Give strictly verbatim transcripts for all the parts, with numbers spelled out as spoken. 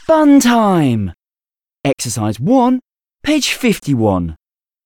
Fun time! Exercise one, page fifty-one.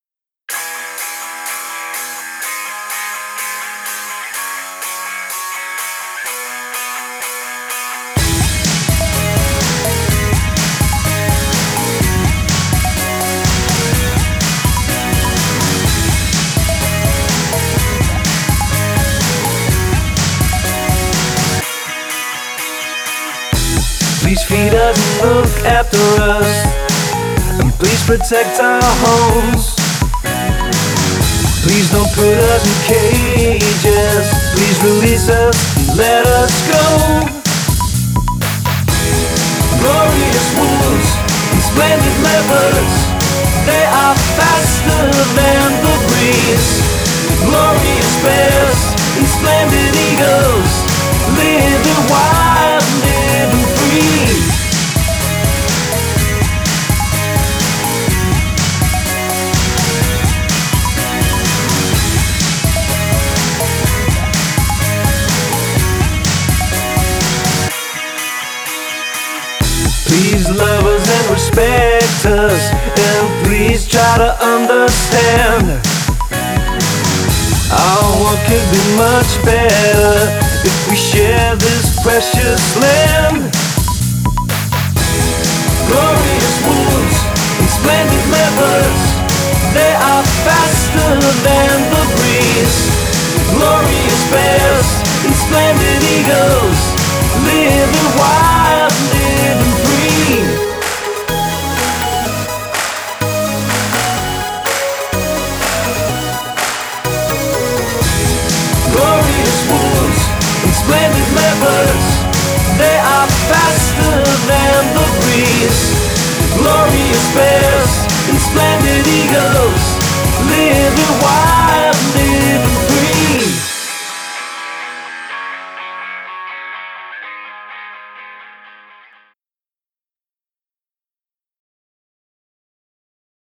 Please feed us and look after us, and please protect our homes. Please don't put us in cages. Please release us and let us go. Glorious wolves and splendid leopards, they are faster than the breeze. Glorious bears and splendid eagles, living wild, living free. Please love us and respect us, and please try to understand. Our world could be much better if we share this precious land. Glorious wolves and splendid leopards, they are faster than the breeze. Glorious bears and splendid eagles, living wild, living free. Glorious wolves and splendid leopards, they are faster than the breeze. Glorious bears and splendid eagles,